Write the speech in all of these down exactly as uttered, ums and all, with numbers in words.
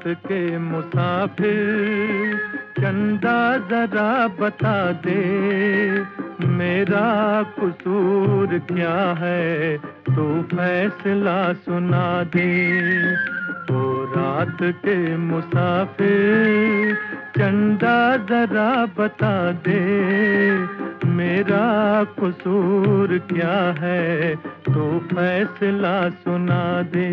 के मुसाफिर चंदा जरा बता दे, मेरा कसूर क्या है तू फैसला सुना दे। ओ रात के मुसाफिर चंदा जरा बता दे, मेरा कसूर क्या है तू फैसला सुना दे।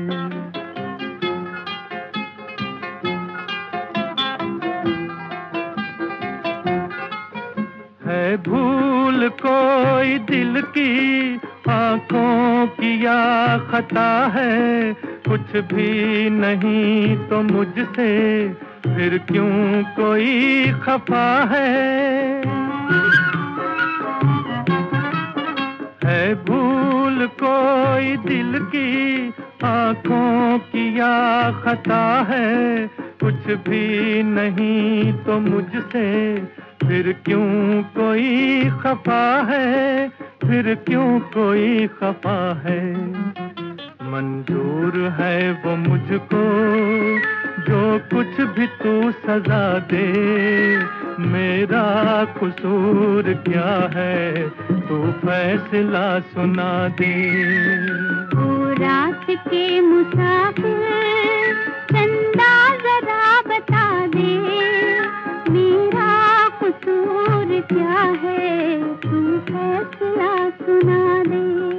है भूल कोई दिल की आंखों की या खता है, कुछ भी नहीं तो मुझसे फिर क्यों कोई खफा है। है भूल कोई दिल की आंखों की या खता है, कुछ भी नहीं तो मुझसे फिर क्यों कोई खफा है, फिर क्यों कोई खफा है। मंजूर है वो मुझको जो कुछ भी तू सजा दे, मेरा कसूर क्या है तू फैसला सुना दे। ओ रात के मुसाफिर चंदा जरा बता दे, मेरा कसूर क्या है तू फैसला सुना दे।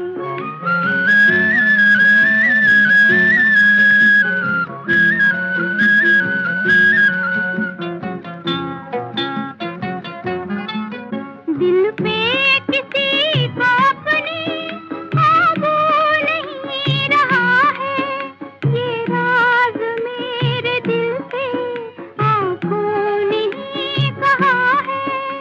दिल पे किसी को अपनी काबू नहीं रहा है, ये राज मेरे दिल से आंखों ने ही कहा है।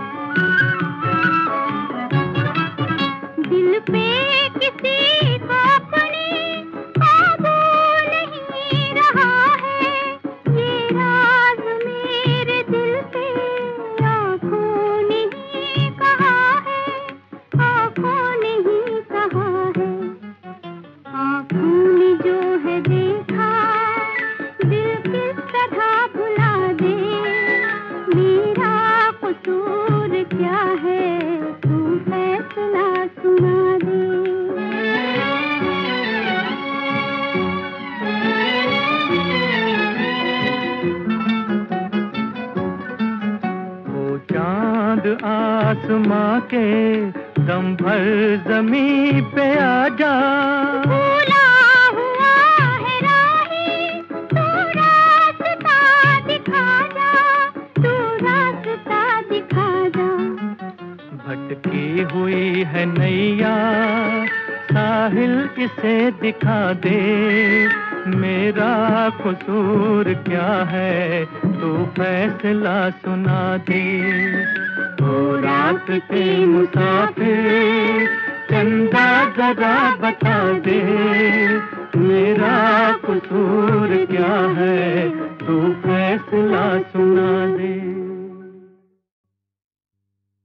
दिल पे किसी को अपनी काबू नहीं रहा है, ये राज मेरे दिल से आंखों ने ही कहा है, आंखों ने ही कहा है। आंखों ने जो है देखा दिल किस तरह भुला दे, मेरा कसूर क्या है तू फैसला सुना दे। ओ चांद आसमां के दम भर जमीन पे आ जा, भूला हुआ है राही तू रास्ता दिखा जा, तू रास्ता दिखा जा। भटकी हुई है नैया साहिल इसे दिखा दे, मेरा कसूर क्या है तू फैसला सुना दे। ओ रात के मुसाफिर चंदा जरा बता दे, मेरा कसूर क्या है तू फैसला सुना दे।